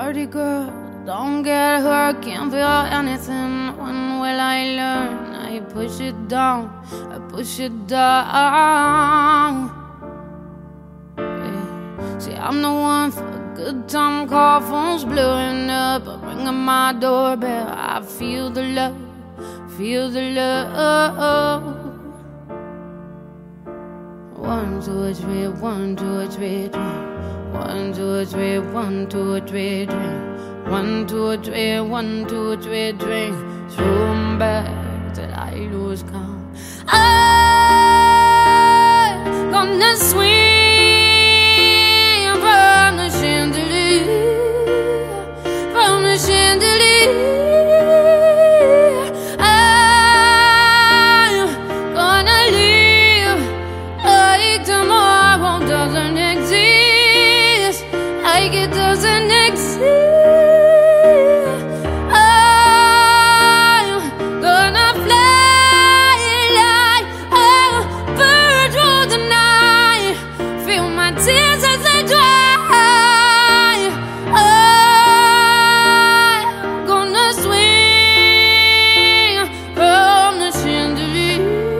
party girl, don't get hurt, can't feel anything. When will I learn? I push it down, I push it down. Yeah. See, I'm the one for a good time call, phone's blowing up, I'm ringing my doorbell. I feel the love, feel the love. 1, 2, 3, 1, 2, 3, drink. 1, 2, 3, 1, 2, 3, drink. 1, 2, 3, 1, 2, 3, drink. Throw 'em back till I lose count. I'm gonna swing from the chandelier, from the chandelier. I'm gonna live like tomorrow doesn't exist, like it doesn't exist. I'm gonna fly like a bird through the night, feel my tears as they dry. I'm gonna swing from the chandelier,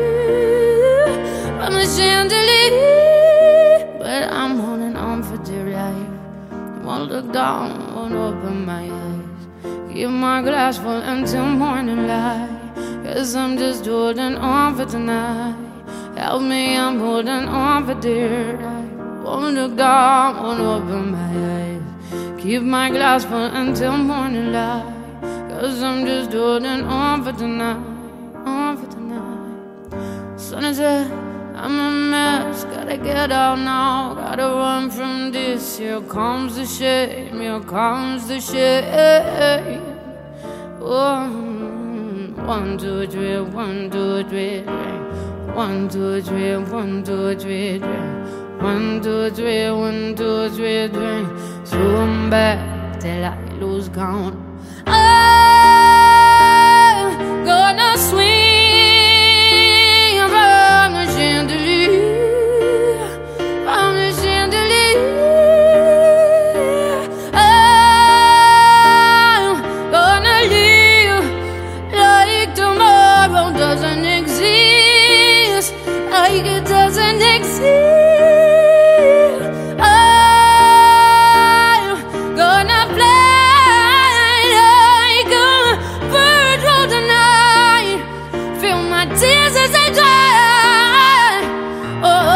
from the chandelier. But I'm holding on for dear life. Won't look down, won't open my eyes. Keep my glass full until morning light. 'Cause I'm just holding on for tonight. Help me, I'm holding on for dear life. Won't look down, won't open my eyes. Keep my glass full until morning light. 'Cause I'm just holding on for tonight, on for tonight. Sun is up, I'm a mess, gotta get out now, gotta run from this. Here comes the shame, here comes the shame. 1, 2, 3, 1, 2, 3, drink. 1, 2, 3, 1, 2, 3, drink. 1, 2, 3, 1, 2, 3, drink. Throw 'em back till I lose count. I'm gonna swing from the chandelier, from the chandelier. I'm gonna live like tomorrow doesn't exist, like it doesn't exist. I'm gonna fly like a bird through the night, feel my tears as they dry. Oh,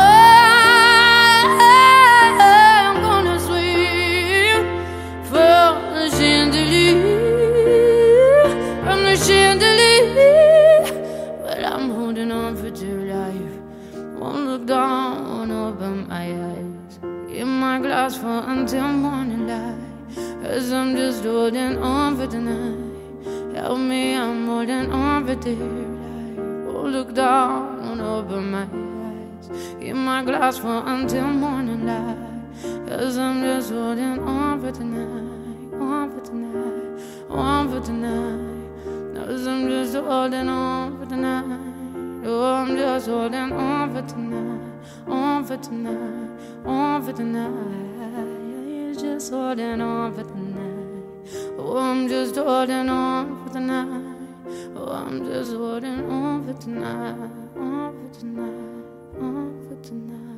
I'm gonna swim from the chandelier, from the chandelier. But I'm holding on for dear life. Won't look down, won't open my eyes. Keep my glass full until morning light. 'Cause I'm just holding on for tonight. Help me, I'm holding on for dear life. Won't look down, won't open my eyes. Keep my glass full until morning light. 'Cause I'm just holding on for tonight, on for tonight, on for tonight. 'Cause I'm just holding on for tonight. Oh, I'm just holding on for tonight, on for tonight, on for tonight. You're just holding on for tonight. Oh, I'm just holding on for tonight. Oh, I'm just holding on for tonight, on for tonight, on for tonight.